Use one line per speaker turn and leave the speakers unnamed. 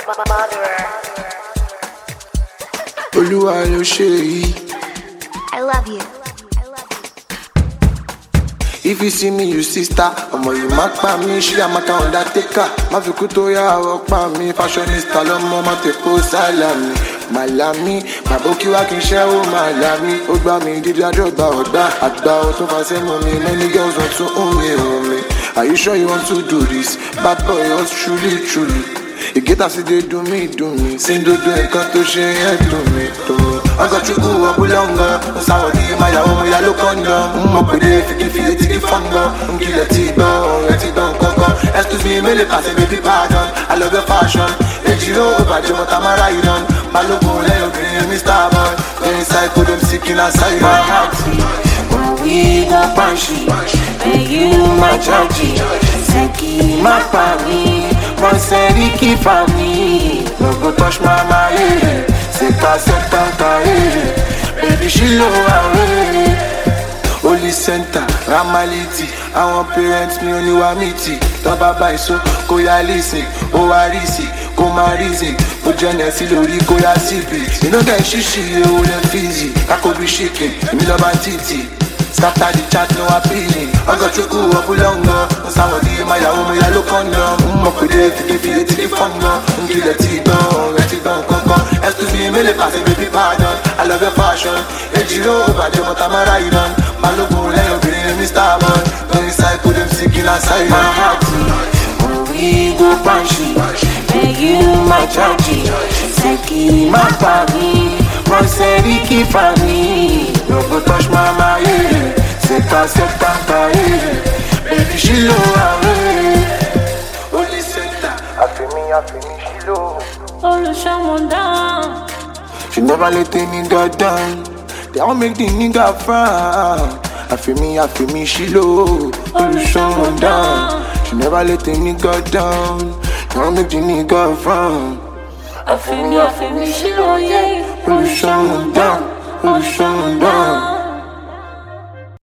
Olúwa ló ṣe yìí.
I love you.
If you see me, you see star. Ọmọ yìí má pa mí, ṣí àmàkà undertaker. Má fi kú tó yá àwọ̀ pa mí. Fashionista lọ́mọ má ti kó sálàmì. Màlámí, màbókí wá kí n ṣẹ́ ó màlámí. Ó gbá mi dídí àdọ́gba ọ̀gbá. Àgbà ó tún fa sẹ́mu mi. Many girls want to own me. Are you sure you want to do this? Bad boy, yours truly. Ìgéta sì dé dùn mí. Síndodo nǹkan tó ṣe yẹn dùn mí. Ọgọ́ chukwu ọbúlọ́ngọ́. Ó sáwọ̀ ní ìmáyàwó mo yá ló kọ́ńdọ̀. Mo pèdè fìkìfì etí kí fọ́ngọ́. Nkìlẹ̀ tí gbọ́, ọ̀rẹ́ ti gbọ́ nǹkankan. Excuse me, mélòó pàṣẹ baby pardon. I love your fashion. Èjì ó bàjẹ́ mọ́ta máa ráyìí dán. Balógun lẹ́yìn obìnrin Mr. Boy. Going psycho, them seeking aside.
My heart, when we go punchy, and you my judgy. Seki my family, one seriki family.
No go touch my mind. Seka, baby, she low away. Holy center, Ramaliti. Àwọn parents mi ò ní wá mìtì. Tọ́ba báyìí so, kò yá listen. Ó wá rí sí, kò má reason. Ó jẹ́nẹ̀ sí lórí kò yá síbi. Inú dẹ̀ ṣíṣì ewu lẹ́ fíìsì. Kákò bí ṣìkìn, èmi lọ́ba títì. Scatter the chat, no appealing. Ọgọ́ chukwu ọbúlọ́ngọ́. Ó sáwọ̀ di ìmáyàwó mo yá ló kọ́ńdọ̀. Mo pèdè fìkìfì etí kí fọ́ngọ́. Nkìlẹ̀ tí gbọ́, ọ̀rẹ́ ti gbọ́ nǹkankan. Excuse me, mélòó pàṣẹ baby pardon. I love your fashion. Èjì ó bàjẹ́ mọ́ta máa ráyìí dán. Balógun lẹ́yìn obìnrin Mr. Boy. Going psycho, them seeking aside.
My heart, when we go punchy, and you my judgy. Seki my family, one seriki family.
No go touch my mind. Seka, baby, she low away. Holy center, àfẹ́mí, she low.
Olùṣọ́mọdán.
She never let a nigga down. They all make the nigga frown. Àfẹ́mí, she low. Olùṣọ́mọdán. She never let a nigga down. They all make the nigga frown.
Àfẹ́mí, she lóye.
Olùṣọ́mọdán.